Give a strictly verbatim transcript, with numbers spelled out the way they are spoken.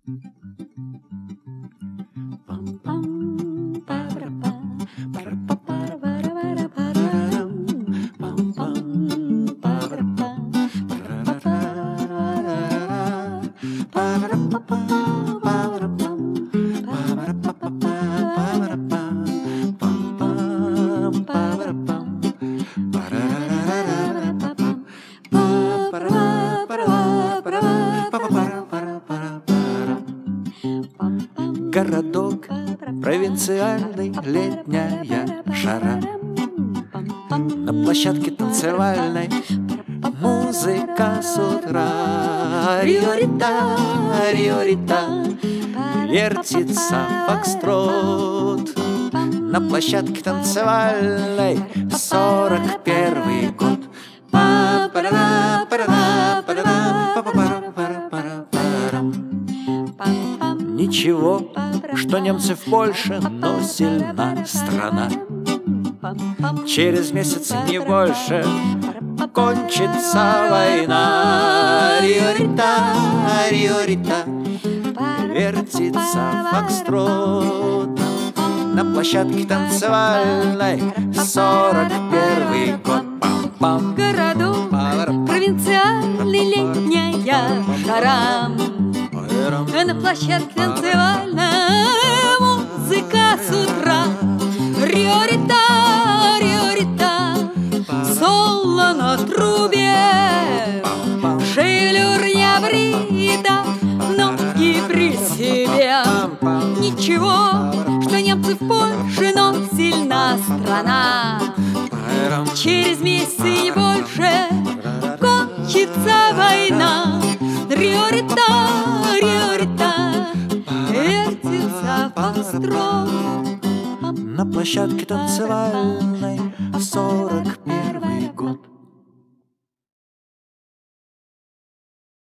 Городок провинциальный, летняя жара. На площадке танцевальной музыка с утра. Риорита, риорита, вертится фокстрот. На площадке танцевальной сорок первый год. Ничего, что немцы в Польше, но сильна страна. Через месяц, не больше, кончится война. Риорита, риорита, вертится фокстрот. На площадке танцевальной сорок первый год. Городок провинциальный, летняя жара. На площадке танцевальная музыка с утра. Риорита, риорита, соло на трубе. Шевелюр не брита, ноги при себе. Ничего, что немцы в Польше, но сильна страна. Через месяц и не больше кончится война. Риорита, риорита, вертится фокстрот. На площадке танцевальной сорок первый год.